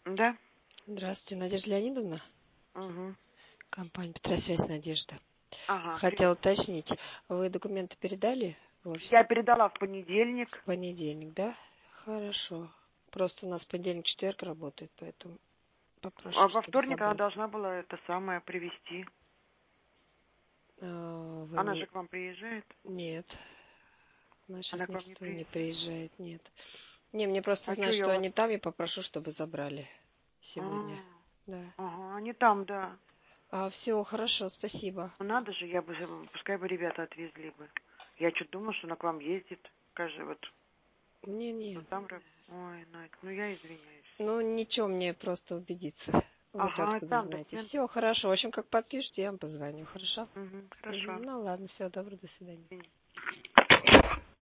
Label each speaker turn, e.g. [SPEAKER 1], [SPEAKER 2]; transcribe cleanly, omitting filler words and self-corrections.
[SPEAKER 1] Да?
[SPEAKER 2] Здравствуйте, Надежда Леонидовна,
[SPEAKER 1] Угу.
[SPEAKER 2] компания Петросвязь Надежда.
[SPEAKER 1] Ага,
[SPEAKER 2] Хотела уточнить, вы документы передали в офис
[SPEAKER 1] я передала в
[SPEAKER 2] в
[SPEAKER 1] понедельник.
[SPEAKER 2] понедельник, да? Хорошо. Просто у нас понедельник, четверг работает, поэтому попрошу,
[SPEAKER 1] А во
[SPEAKER 2] чтобы
[SPEAKER 1] вторник она
[SPEAKER 2] забрали.
[SPEAKER 1] должна была это самое привезти.
[SPEAKER 2] Вы
[SPEAKER 1] Она же
[SPEAKER 2] не...
[SPEAKER 1] к вам приезжает?
[SPEAKER 2] Нет, у нас
[SPEAKER 1] Она
[SPEAKER 2] сейчас
[SPEAKER 1] к вам не
[SPEAKER 2] никто не
[SPEAKER 1] приезжает.
[SPEAKER 2] приезжает, нет. Не, мне просто
[SPEAKER 1] А что
[SPEAKER 2] знать,
[SPEAKER 1] я
[SPEAKER 2] что
[SPEAKER 1] у вас?
[SPEAKER 2] они там, и попрошу, чтобы забрали сегодня.
[SPEAKER 1] А,
[SPEAKER 2] Да.
[SPEAKER 1] ага, они там, да.
[SPEAKER 2] Все, хорошо, спасибо.
[SPEAKER 1] Ну надо же, пускай бы ребята отвезли бы. Я что-то думала, что она к вам ездит. Скажи, вот,
[SPEAKER 2] Не-не.
[SPEAKER 1] ну там... Ой, Надь, ну я извиняюсь.
[SPEAKER 2] Ну, ничего, мне просто убедиться. Вы-то
[SPEAKER 1] Ага,
[SPEAKER 2] откуда
[SPEAKER 1] там
[SPEAKER 2] знаете?
[SPEAKER 1] документы.
[SPEAKER 2] Все, хорошо. В общем, как подпишете, я вам позвоню, хорошо?
[SPEAKER 1] Угу, хорошо.
[SPEAKER 2] Ну, ладно, всего доброго, до свидания.
[SPEAKER 1] Извини.